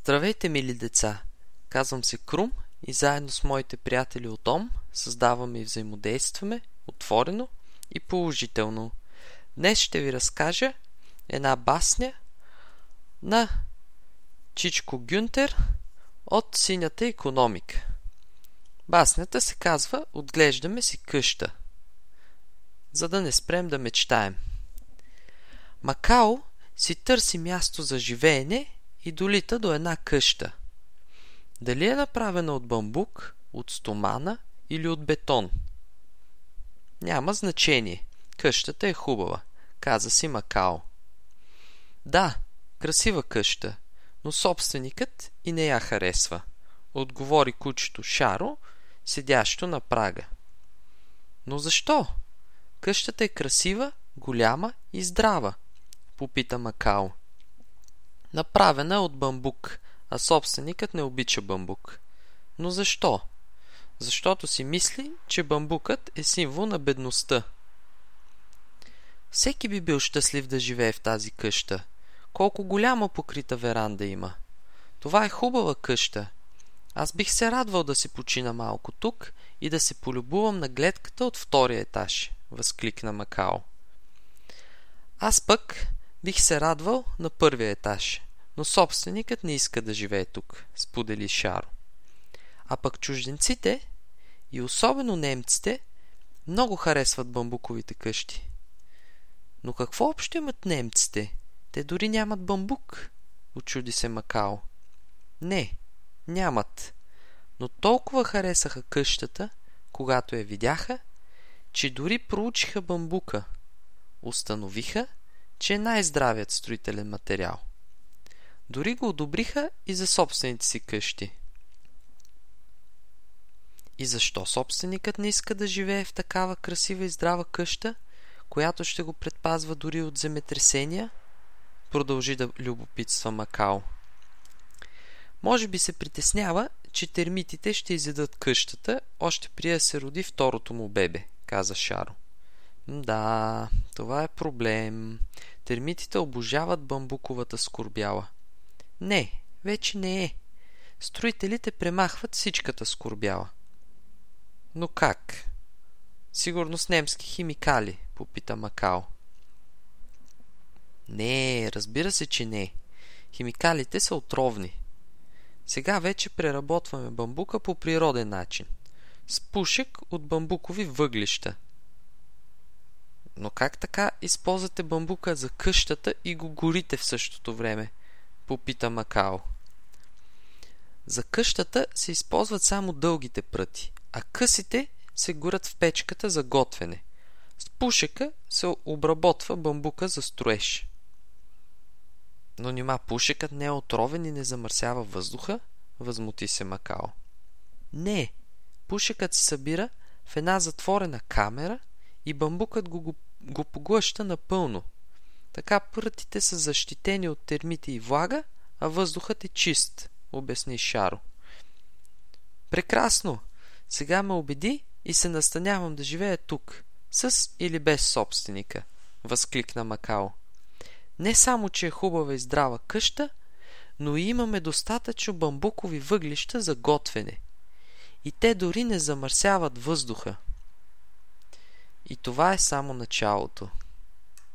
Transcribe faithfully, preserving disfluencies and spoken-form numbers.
Здравейте, мили деца! Казвам се Крум и заедно с моите приятели от Дом създаваме и взаимодействаме отворено и положително. Днес ще ви разкажа една басня на Чичко Гюнтер от Синята икономика. Баснята се казва "Отглеждаме си къща", за да не спрем да мечтаем. Макао си търси място за живеене и долита до една къща. Дали е направена от бамбук, от стомана или от бетон? Няма значение. Къщата е хубава, каза си Макао. Да, красива къща, но собственикът и не я харесва, отговори кучето Шаро, седящо на прага. Но защо? Къщата е красива, голяма и здрава, попита Макао. Направена е от бамбук, а собственикът не обича бамбук. Но защо? Защото си мисли, че бамбукът е символ на бедността. Всеки би бил щастлив да живее в тази къща. Колко голяма покрита веранда има. Това е хубава къща. Аз бих се радвал да си почина малко тук и да се полюбувам на гледката от втория етаж, възкликна Макао. Аз пък бих се радвал на първия етаж, но собственикът не иска да живее тук, сподели Шаро. А пък чужденците, и особено немците, много харесват бамбуковите къщи. Но какво общо имат немците? Те дори нямат бамбук, учуди се Макао. Не, нямат, но толкова харесаха къщата, когато я видяха, че дори проучиха бамбука. Установиха, че е най-здравият строителен материал. Дори го одобриха и за собствените си къщи. И защо собственикът не иска да живее в такава красива и здрава къща, която ще го предпазва дори от земетресения? Продължи да любопитства Макао. Може би се притеснява, че термитите ще изядат къщата, още преди да се роди второто му бебе, каза Шаро. Да, това е проблем. Термитите обожават бамбуковата скорбяла. Не, вече не е. Строителите премахват всичката скорбяла. Но как? Сигурно с немски химикали, попита Макао. Не, разбира се, че не. Химикалите са отровни. Сега вече преработваме бамбука по природен начин. С пушек от бамбукови въглища. Но как така използвате бамбука за къщата и го горите в същото време? Попита Макао. За къщата се използват само дългите пръти, а късите се горят в печката за готвене. С пушека се обработва бамбука за строеж. Но нима пушекът не е отровен и не замърсява въздуха? Възмути се Макао. Не, пушекът се събира в една затворена камера и бамбукът го, го, го поглъща напълно. Така прътите са защитени от термити и влага, а въздухът е чист, обясни Шаро. Прекрасно! Сега ме убеди и се настанявам да живея тук, с или без собственика, възкликна Макао. Не само, че е хубава и здрава къща, но и имаме достатъчно бамбукови въглища за готвене. И те дори не замърсяват въздуха. И това е само началото.